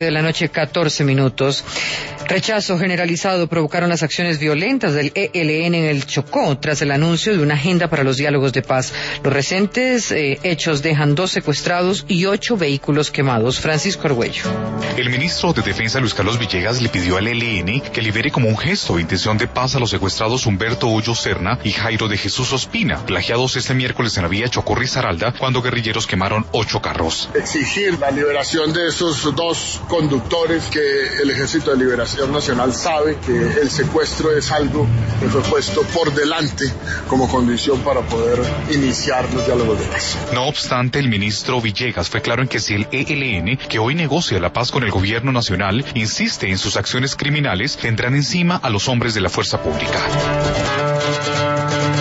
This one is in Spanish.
De la noche, 14 minutos. Rechazo generalizado provocaron las acciones violentas del ELN en el Chocó tras el anuncio de una agenda para los diálogos de paz. Los recientes hechos dejan 2 secuestrados y 8 vehículos quemados. Francisco Argüello. El ministro de Defensa, Luis Carlos Villegas, le pidió al ELN que libere como un gesto de intención de paz a los secuestrados Humberto Hoyo Serna y Jairo de Jesús Ospina, plagiados este miércoles en la vía Chocó-Risaralda, cuando guerrilleros quemaron 8 carros. Exigir la liberación de estos 2 conductores, que el Ejército de Liberación Nacional sabe que el secuestro es algo que fue puesto por delante como condición para poder iniciar los diálogos de paz. No obstante, el ministro Villegas fue claro en que si el ELN, que hoy negocia la paz con el gobierno nacional, insiste en sus acciones criminales, tendrán encima a los hombres de la fuerza pública.